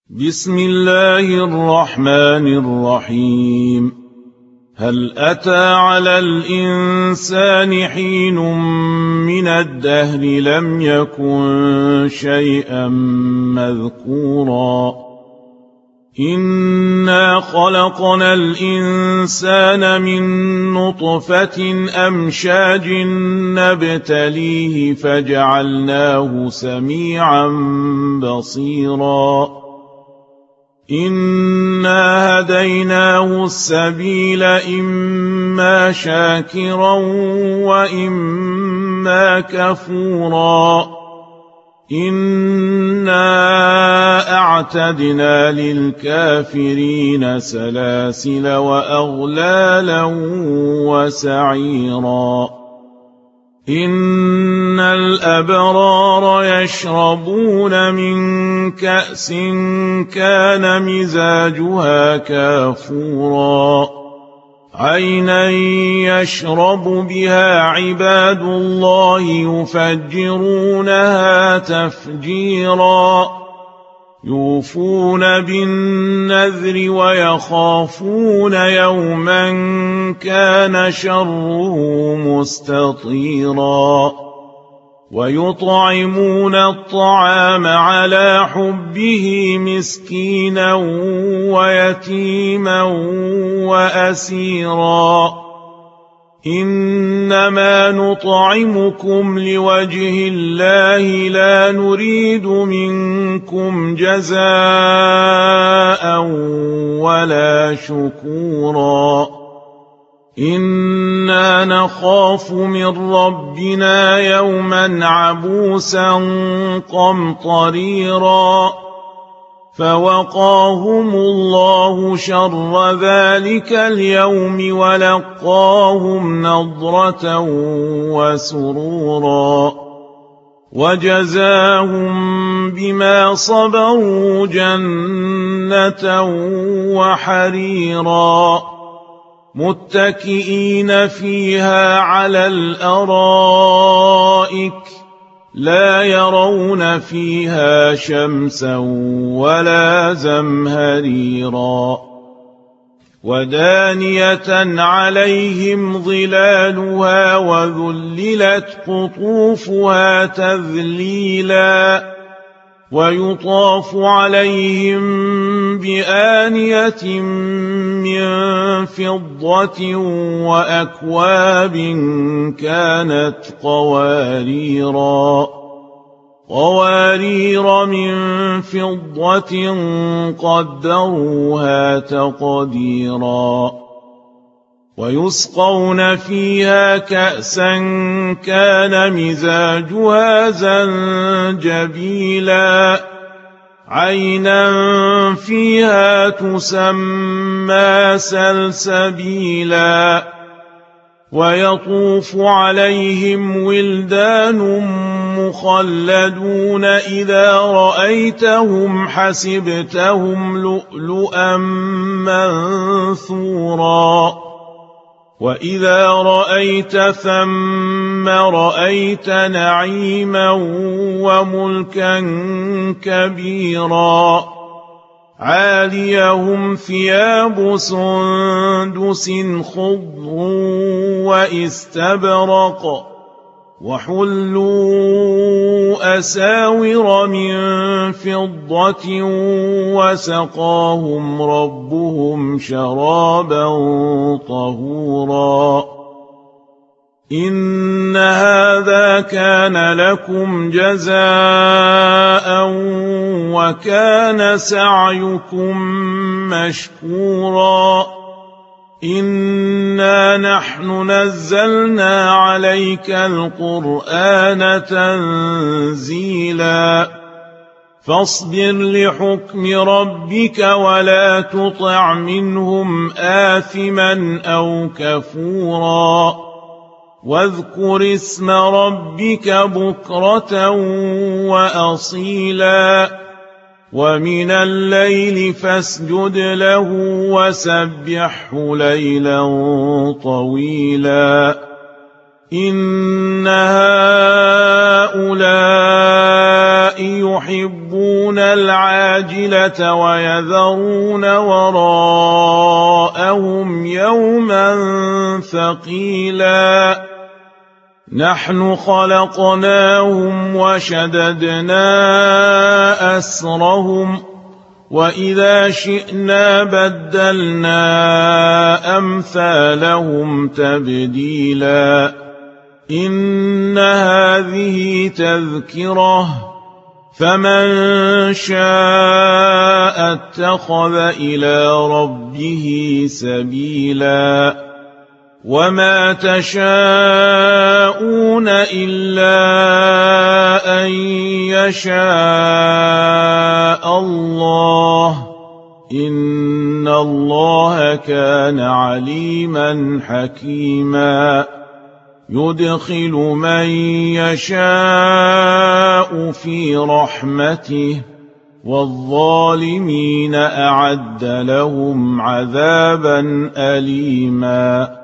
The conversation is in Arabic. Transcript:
بسم الله الرحمن الرحيم. هل أتى على الإنسان حين من الدهر لم يكن شيئا مذكورا إنا خلقنا الإنسان من نطفة أمشاج نبتليه فجعلناه سميعا بصيرا إنا هديناه السبيل إما شاكرا وإما كفورا إنا أعتدنا للكافرين سلاسل وأغلالا وسعيرا إن الأبرار يشربون من كأس كان مزاجها كافورا عينا يشرب بها عباد الله يفجرونها تفجيرا يوفون بالنذر ويخافون يوما كان شره مستطيرا ويطعمون الطعام على حبه مسكينا ويتيما وأسيرا إنما نطعمكم لوجه الله لا نريد منكم جزاء ولا شكورا إنا نخاف من ربنا يوما عبوسا قمطريرا فوقاهم الله شر ذلك اليوم ولقاهم نضرة وسرورا وجزاهم بما صبروا جنة وحريرا متكئين فيها على الأرائك لا يرون فيها شمسا ولا زمهريرا ودانية عليهم ظلالها وذللت قطوفها تذليلا ويطاف عليهم بآنية من فضة وأكواب كانت قوارير من فضة قدروها تقديرا ويسقون فيها كأسا كان مزاجها زنجبيلا عينا فيها تسمى سلسبيلا ويطوف عليهم ولدان مخلدون إذا رأيتهم حسبتهم لؤلؤا منثورا وإذا رأيت ثم رأيت نعيما وملكا كبيرا عاليهم ثياب سندس خضر واستبرق وحلوا أساور من فضة وسقاهم ربهم شرابا طهورا إن هذا كان لكم جزاء وكان سعيكم مشكورا إنا نحن نزلنا عليك القرآن تنزيلا فاصبر لحكم ربك ولا تطع منهم آثما أو كفورا واذكر اسم ربك بكرة وأصيلا ومن الليل فاسجد له وسبحه ليلا طويلا إن هؤلاء يحبون يحبون العاجلة ويذرون وراءهم يوما ثقيلا نحن خلقناهم وشددنا أسرهم وإذا شئنا بدلنا أمثالهم تبديلا إن هذه تذكرة فمن شاء اتخذ إلى ربه سبيلا وما تشاءون إلا أن يشاء الله إن الله كان عليما حكيما يدخل من يشاء في رحمته والظالمين أعد لهم عذابا أليما